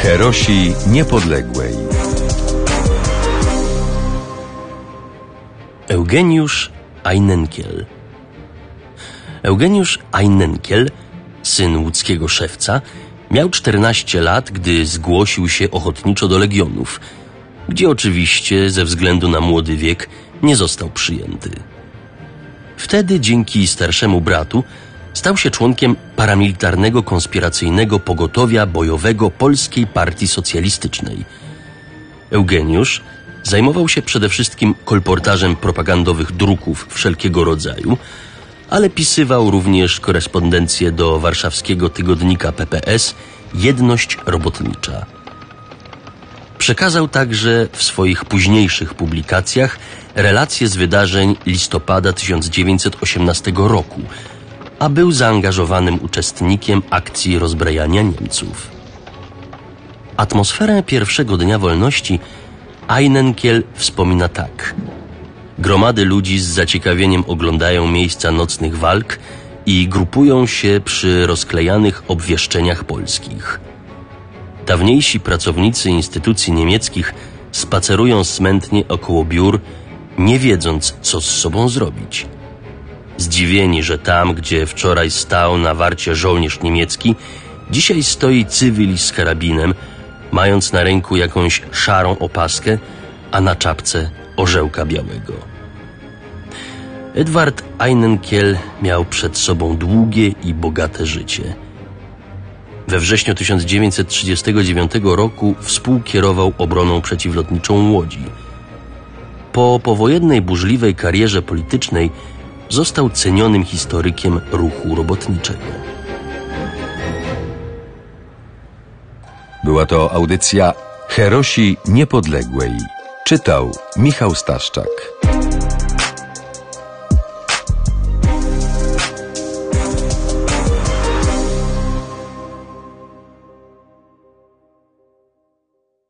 Herosi Niepodległej. Eugeniusz Einenkiel. Eugeniusz Einenkiel, syn łódzkiego szewca, miał 14 lat, gdy zgłosił się ochotniczo do legionów, gdzie oczywiście ze względu na młody wiek nie został przyjęty. Wtedy dzięki starszemu bratu stał się członkiem paramilitarnego konspiracyjnego pogotowia bojowego Polskiej Partii Socjalistycznej. Eugeniusz zajmował się przede wszystkim kolportażem propagandowych druków wszelkiego rodzaju, ale pisywał również korespondencję do warszawskiego tygodnika PPS Jedność Robotnicza. Przekazał także w swoich późniejszych publikacjach relacje z wydarzeń listopada 1918 roku, a był zaangażowanym uczestnikiem akcji rozbrajania Niemców. Atmosferę pierwszego dnia wolności Einenkiel wspomina tak. Gromady ludzi z zaciekawieniem oglądają miejsca nocnych walk i grupują się przy rozklejanych obwieszczeniach polskich. Dawniejsi pracownicy instytucji niemieckich spacerują smętnie około biur, nie wiedząc, co z sobą zrobić. Zdziwieni, że tam, gdzie wczoraj stał na warcie żołnierz niemiecki, dzisiaj stoi cywil z karabinem, mając na ręku jakąś szarą opaskę, a na czapce orzełka białego. Edward Einenkiel miał przed sobą długie i bogate życie. We wrześniu 1939 roku współkierował obroną przeciwlotniczą Łodzi. Po powojennej burzliwej karierze politycznej został cenionym historykiem ruchu robotniczego. Była to audycja Herosi Niepodległej. Czytał Michał Staszczak.